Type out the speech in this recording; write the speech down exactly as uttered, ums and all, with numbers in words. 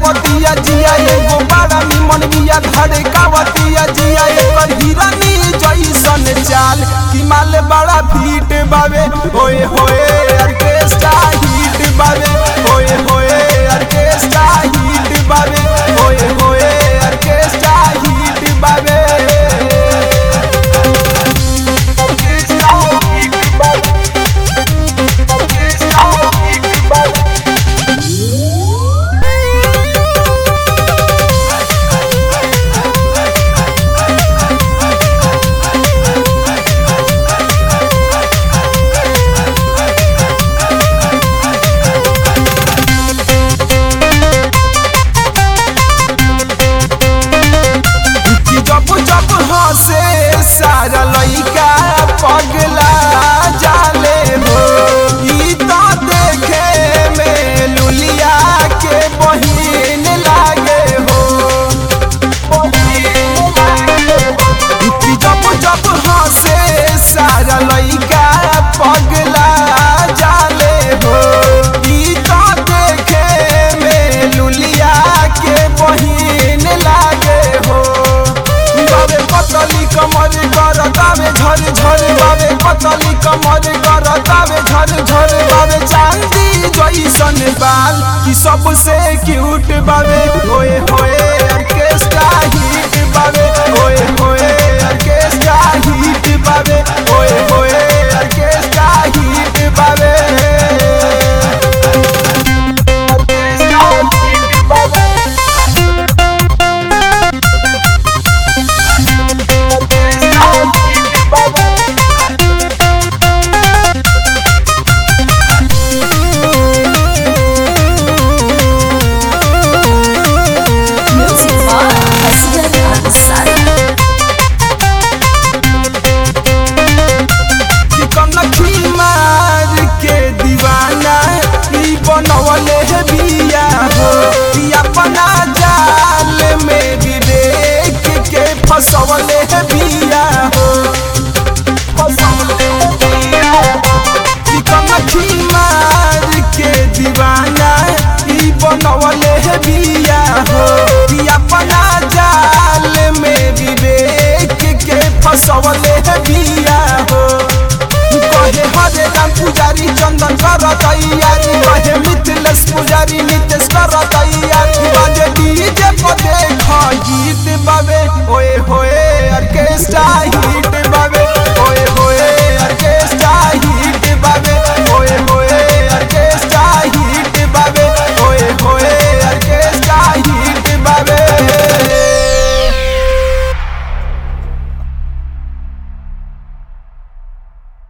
कावतिया जिया एगो बड़ा निमन बिया धरे कावतिया जिया एकर हिरनी जैसन चाल कि माल बड़ा फीट बावे होए होए ऑर्केस्ट्रा हिट बावे होए होए ऑर्केस्ट्रा हिट बावे होए होए ऑर्केस्ट्रा हिट बावे सारा लइका पगला जाले हो ई तो देखे में लुलिया के बहिन लागे हो जब जब हंसे सारा लइका पगला जाले हो ई तो देखे में लुलिया के बहिन लागे हो पतली कमर करतावे झर झर बावे पतली कमर करतावे झर झर बावे चांदी जैसन बाल कि सबसे क्यूट बावे होए होए ऑर्केस्ट्रा हिट बावे होए होए ऑर्केस्ट्रा हिट बावे होए होए ऑर्केस्ट्रा हिट बावे बनवले है बिया हो कि अपना जाल में विवेक के फसवले है बिया हो कि कमखी मार के दीवाना ई बनवले है बिया हो कि अपना जाल में विवेक के फसवले है बिया हो कहे हरे राम पुजारी चंदन कर तैयारी कहे मिथिलेश पुजारी नितेश कर तैयारी बाजे डीजे पर देख गीत बावे होए होए ऑर्केस्ट्रा हिट